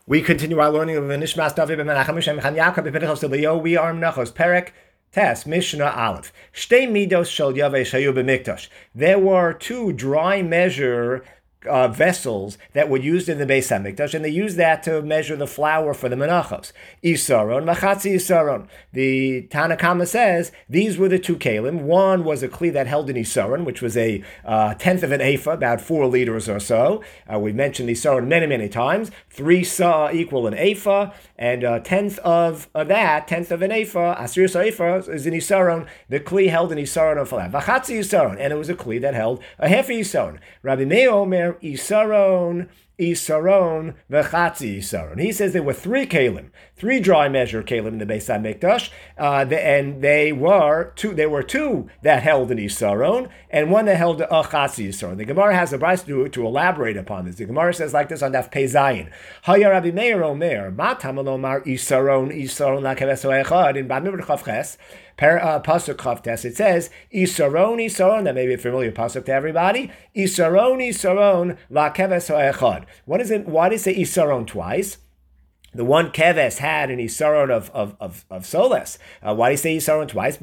We continue our learning of Nishmas David ben Menachem Shem Chan Yaakov B'Pedachos Leo. We are Menachos Perek Tes Mishnah Aleph. Shtei midos shel Yaveh shayu b'mikdash. There were two dry measure vessels that were used in the Beis Hamikdash, and they used that to measure the flour for the menachos. Isaron, machatzi isaron. The Tanna Kama says these were the two kalim. One was a kli that held an isaron, which was a tenth of an ephah, about 4 liters or so. We've mentioned the isaron many times. 3 sa equal an ephah, and a tenth of that, tenth of an ephah, asir sa ephah is an isaron. The kli held an isaron of flour. Vachatzi isaron, and it was a kli that held a half isaron. Rabbi Meir Omer Isaron, v'chatzi isaron. He says there were 3 kalim, 3 dry measure kalim in the Beis Hamikdash, and there were two that held an isaron, and one that held a chatzi isaron. The Gemara has a brayso to elaborate upon this. The Gemara says like this on Daf Pei Zayin. Haya Rabbi Meir Omer, ma tamalomar isaron lakeveso echad in Bamid Chav Ches. Pasuk Chavtes, it says, Isaron, that may be a familiar pasuk to everybody. Isaron, la keves ha'echad. Why does it say Isaron twice? The one keves had an isaron of soles. Why do you say isaron twice?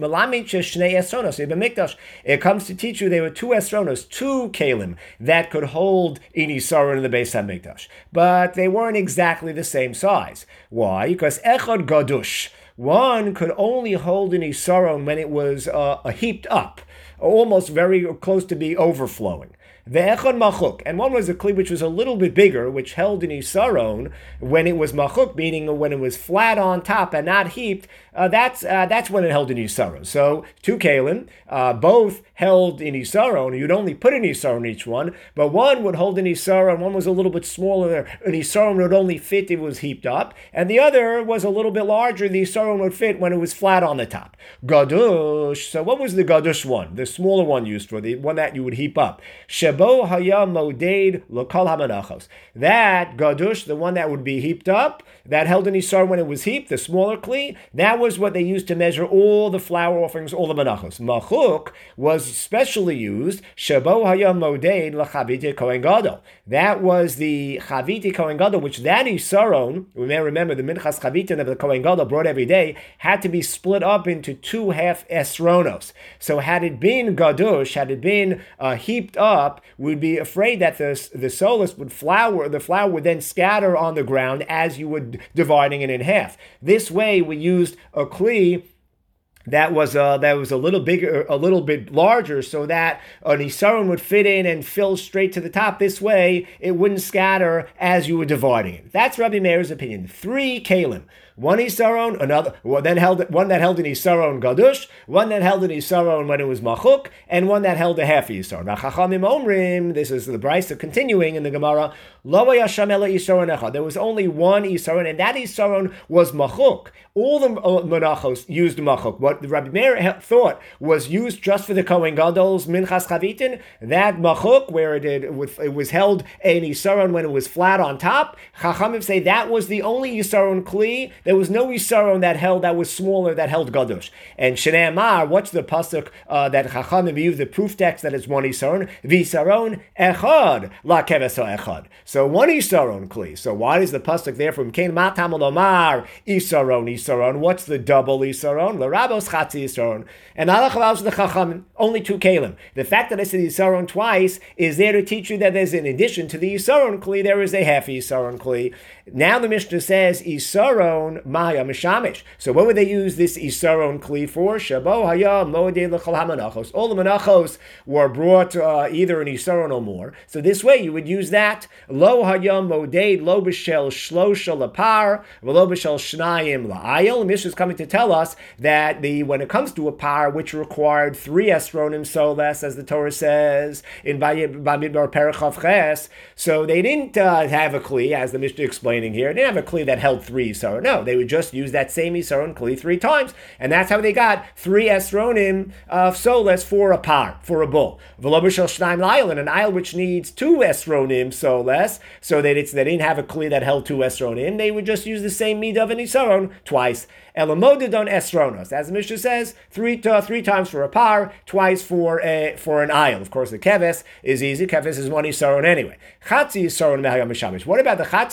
It comes to teach you there were 2 esronos, 2 kalim that could hold an isaron in the Beis Hamikdash, but they weren't exactly the same size. Why? Because echad gadush. One could only hold an isaron when it was heaped up, almost very close to be overflowing. The echad machuk, and one was a kli which was a little bit bigger, which held an isaron when it was machuk, meaning when it was flat on top and not heaped. That's when it held an isaron. So 2 kalim, both held an isaron. You'd only put an isaron in each one, but one would hold an isaron. One was a little bit smaller. An isaron would only fit if it was heaped up, and the other was a little bit larger. The isaron would fit when it was flat on the top. Gadush. So what was the gadush one? The smaller one used for the one that you would heap up. Shebo haya moded lokal hamanachos. That gadush, the one that would be heaped up, that held an isaron when it was heaped, the smaller kli, that was what they used to measure all the flour offerings, all the menachos. Machuk was specially used. Shebo haya moded lachavite kohen gadol. That was the chavite kohen gadol, which that isaron, we may remember the minchas chavitin of the kohen gadol brought every day had to be split up into 2 half esronos. So had it been gadush, had it been heaped up, we'd be afraid that the solus would the flour would then scatter on the ground as you were dividing it in half. This way we used a kli that was a little bigger, a little bit larger, so that an isaron would fit in and fill straight to the top. This way, it wouldn't scatter as you were dividing it. That's Rabbi Meir's opinion. 3 kalim. 1 isaron, one that held an isaron gadush, one that held an isaron when it was machuk, and one that held a half isaron. Now Chachamim omrim, this is the brayso continuing in the Gemara, lo yasham ela isaron echad. There was only 1 isaron, and that isaron was machuk. All the menachos used machuk. What Rabbi Meir thought was used just for the Kohen Gadol's minchas chavitin, that machuk, where it was held an isaron when it was flat on top, Chachamim say that was the only isaron kli. There was no isaron that was smaller, that held gadush. And Shnei Amar, what's the pasuk that Chachamim used, the proof text that it's 1 isaron? V'isaron echad la keves echad. So 1 isaron kli. So why is the pasuk there from Kain Matam Lomar isaron? What's the double isaron? L'rabos chatzi isaron. And Allah allows the Chachamim only 2 kalim. The fact that I said isaron twice is there to teach you that there's, in addition to the isaron kli, there is a half isaron kli. Now the Mishnah says isaron maya mishamish. So what would they use this isaron kli for? Shabo haya moedei l'chol hamanachos. All the menachos were brought either an isaron or more. So this way you would use that. Lo haya moedei lo b'shel shlosha lapar v'lo b'shel shnayim la'ayil. The Mishnah is coming to tell us that when it comes to a par which required 3 esronim soles, as the Torah says in Bamidbar Perek Chav Ches, so they didn't have a kli, as the Mishnah explained here. They didn't have a kli that held 3 isaron. No, they would just use that same isaron kli 3 times, and that's how they got 3 esronim of soles for a par, for a bull. V'lo b'shel shnayim la'ayil, and an ayil which needs 2 esronim soles, so that they didn't have a kli that held 2 esronim. They would just use the same midah of an isaron twice. Elamodid on esronos, as the Mishnah says, three times for a par, twice for an ayil. Of course, the keves is easy. Keves is one isaron anyway. Chatzi isaron mehayam mishamish. What about the chatzi isaron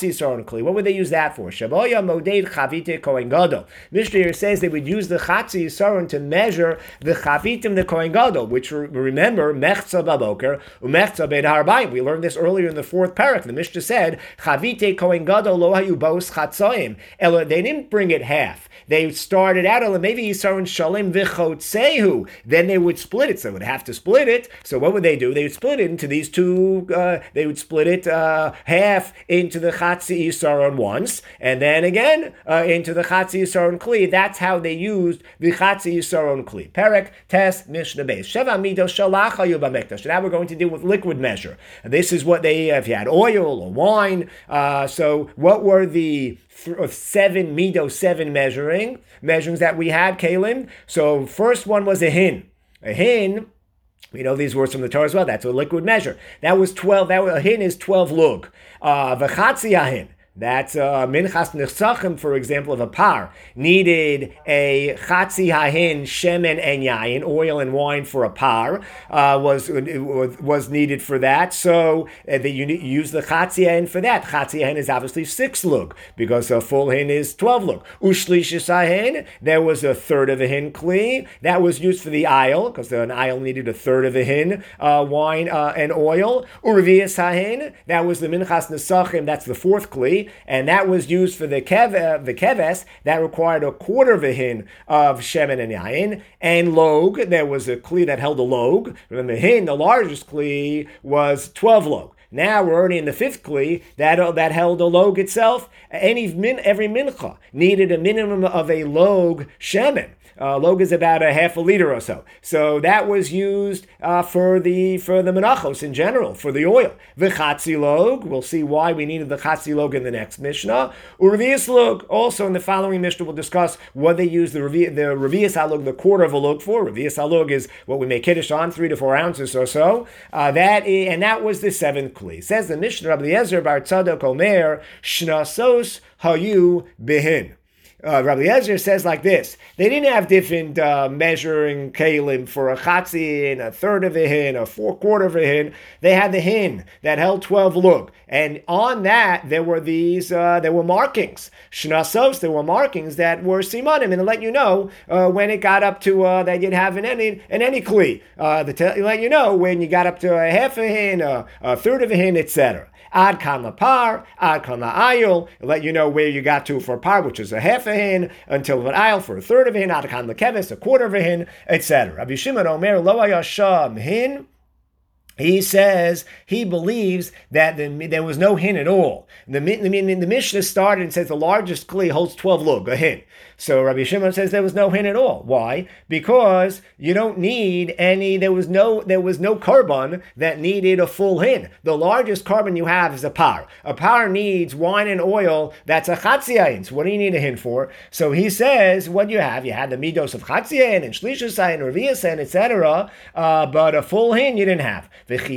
kli. What would they use that for? Shaboya moded chavite kohen gadol. Mishnah here says they would use the chatzi yisaron to measure the chavitim the kohen gadol, which remember mechza baboker umechza bein harbayim. We learned this earlier in the fourth parak. The Mishnah said chavite kohen gadol lo hayu bos chatzoim. They didn't bring it half. They started out maybe yisaron shalim v'chotzehu. Then they would split it. So they would have to split it. So what would they do? They would split it into these two. They would split it half into the chatzi yisaron once, and then again into the chatzi yisaron kli. That's how they used the chatzi yisaron kli. Perek tes mishnah beis sheva midos shalach hayu b'mikdash. Now we're going to deal with liquid measure. And this is what they, if you had oil or wine. So what were the 7 measurings that we had, Kalim? So first one was a hin. A hin, we know these words from the Torah as well. That's a liquid measure. That was 12. A hin is 12 lug. V'chatzi ahin. That's minchas nechsachim, for example, of a par, needed a chatzi hahin, shemen and yayin, oil and wine for a par, was needed for that. So they use the chatzi hahin for that. Chatzi hahin is obviously 6 lug, because a full hin is 12 lug. Ushlishis hahin, there was a third of a hin kli. That was used for the aisle, because an aisle needed a third of a hin, wine and oil. Urvias hahin, that was the minchas nesachim, that's the fourth kli. And that was used for the keves, that required a quarter of a hin of shemen and yayin. And log, there was a kli that held a log. Remember, hin, the largest kli, was 12 log. Now we're already in the fifth kli that held a log itself. Every mincha needed a minimum of a log shemen. Log is about a half a liter or so. So that was used for the menachos in general, for the oil. The chatzi log, we'll see why we needed the chatzi log in the next Mishnah. Uravias log, also in the following Mishnah we'll discuss what they use the revias halog, the quarter of a log for. Revias halog is what we make kiddush on, 3 to 4 ounces or so. That was the 7th kli. Says the Mishnah, Rabbi Eliezer bar Tzadok Omer, shnasos hayu behin. Rabbi Eliezer says like this: they didn't have different measuring kalim for a chatzi and a third of a hin, a 4/4 of a hin. They had the hin that held 12 lug, and on that there were there were markings. Shnasos, there were markings that were simanim, and to let you know when it got up to that you'd have in any kli. Let you know when you got up to a half a hin, a third of a hin, etc. Ad kan la par, ad kan la ayil. Let you know where you got to for par, which is a half a hin, until an ayil for a third of a hin, ad kan la keves, a quarter of a hin, etc. Rabbi Shimon Omer lo hayasham hin. He says he believes that there was no hin at all. The Mishnah started and says the largest kli holds 12 lug, a hin. So Rabbi Shimon says there was no hin at all. Why? Because you don't need any. There was no carbon that needed a full hin. The largest carbon you have is a par. A par needs wine and oil. That's a chatziyayin. So what do you need a hin for? So he says what you have. You had the midos of chatziyayin and shlishasayin, reviasayin, etc. But a full hin you didn't have.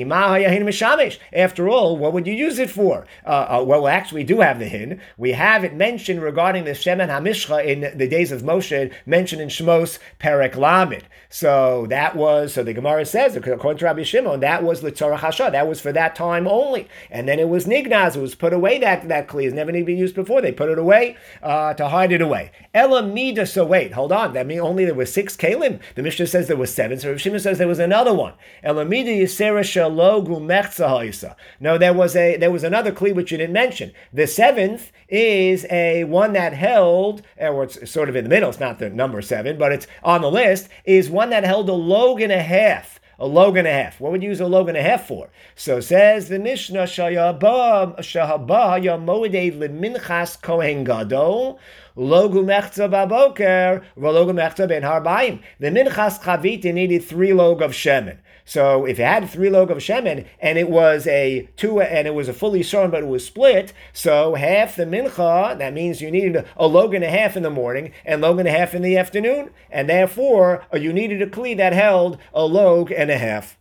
After all, what would you use it for? Well, we actually do have the hin. We have it mentioned regarding the Shemen HaMishcha in the days of Moshe, mentioned in Shmos Perek Lamed. So the Gemara says, according to Rabbi Shimon, that was L'tzorach Hasha. That was for that time only. And then it was Nignaz. It was put away, that kli. It's never needed to be used before. They put it away to hide it away. Ela Mida, so wait, hold on. That means only there were 6 kalim. The Mishnah says there was 7. So Rabbi Shimon says there was another one. Ela Mida Yisera Shalogu Mechza Ha'isa. No, there was another kli which you didn't mention. The 7th is a one that held, or it's sort of in the middle, it's not the number 7, but it's on the list, is one that held a log and a half. A log and a half. What would you use a log and a half for? So says the Mishnah, Shahaba Yamoide Leminchas Kohen Gadol, Logu Mechza Baboker, Logu Mechza Ben Harbaim. The Minchas Chavita needed 3 log of Shemen. So if you had 3 log of shemen and it was a fully shorn, but it was split, so half the mincha, that means you needed a log and a half in the morning and log and a half in the afternoon, and therefore you needed a kli that held a log and a half.